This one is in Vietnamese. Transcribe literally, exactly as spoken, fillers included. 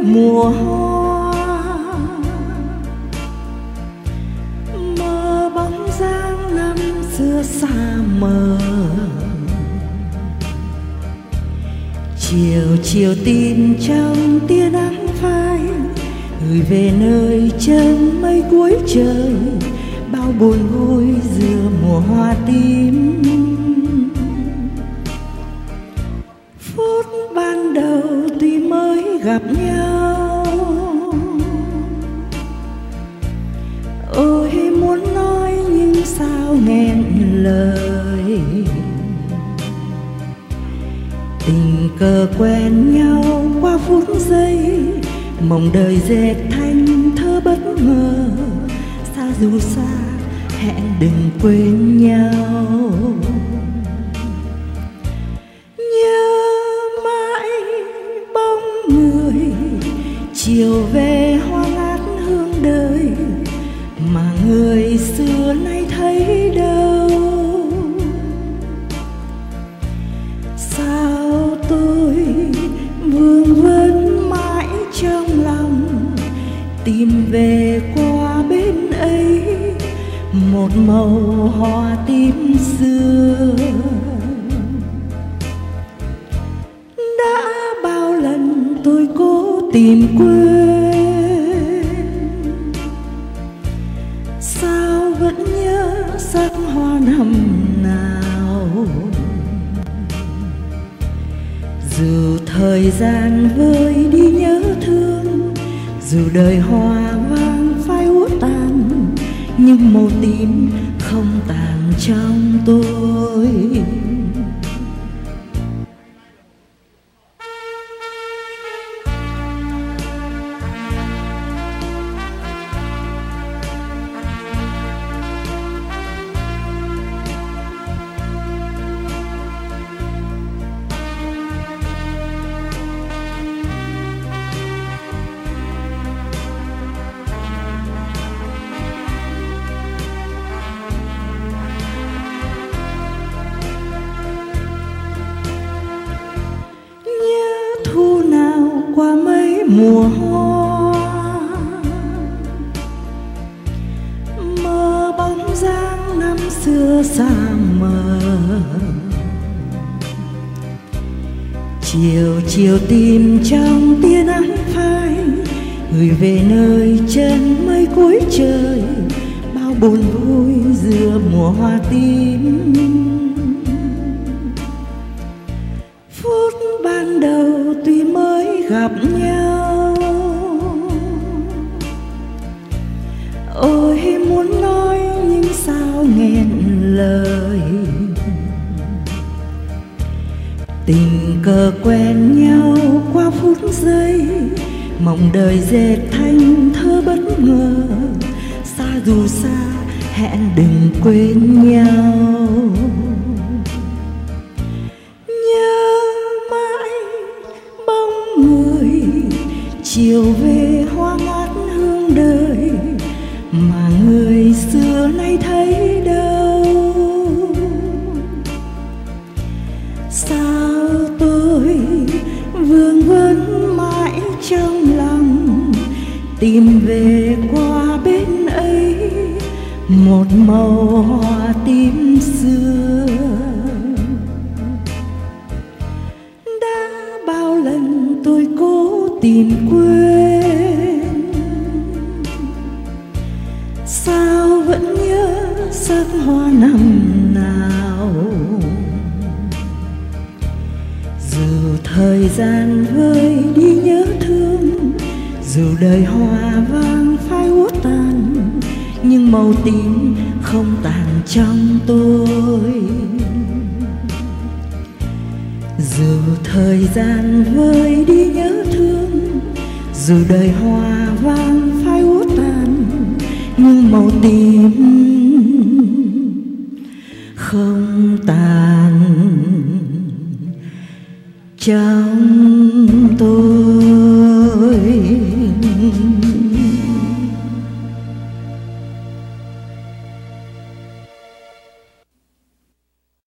mùa hoa, mơ bóng dáng năm xưa xa mờ. Chiều chiều tìm trong tia nắng phai, gửi về nơi chân mây cuối trời, bao buồn vui giữa mùa hoa tím. Phút ban đầu tuy mới gặp nhau, ôi muốn nói nhưng sao nghẹn lời. Tình cờ quen nhau qua phút giây, mong đời dệt thành thơ bất ngờ. Xa dù xa hẹn đừng quên nhau. Nhớ mãi bóng người chiều về hoa ngát hương đời, mà người xưa nay thấy đâu. Sao tôi vương vấn mãi trong lòng, tìm về qua bên ấy một màu hoa tím xưa. Đã bao lần tôi cố tìm quên, sao vẫn nhớ sắc hoa năm nào. Dù thời gian vơi đi nhớ thương, dù đời hoa vàng phai úa tàn, nhưng màu tím không tàn trong tôi. Thu nào qua mấy mùa hoa, mơ bóng dáng năm xưa xa mờ. Chiều chiều tìm trong tia nắng phai, gửi về nơi chân mây cuối trời, bao buồn vui giữa mùa hoa tím. Phút ban đầu tuy mới gặp nhau, ôi muốn nói nhưng sao nghẹn lời. Tình cờ quen nhau qua phút giây, mong đời dệt thành thơ bất ngờ. Xa dù xa hẹn đừng quên nhau. Chiều về hoa ngát hương đời, mà người xưa nay thấy đâu. Sao tôi vương vấn mãi trong lòng, tìm về qua bên ấy một màu hoa tím xưa. Đã bao lần tôi cố tìm quên, sao vẫn nhớ sắc hoa năm nào. Dù thời gian vơi đi nhớ thương, dù đời hoa vàng phai úa tàn, nhưng màu tím không tàn trong tôi. Dù thời gian vơi đi nhớ thương, dù đời hoa vàng phai úa tàn, nhưng màu tím không tàn trong tôi.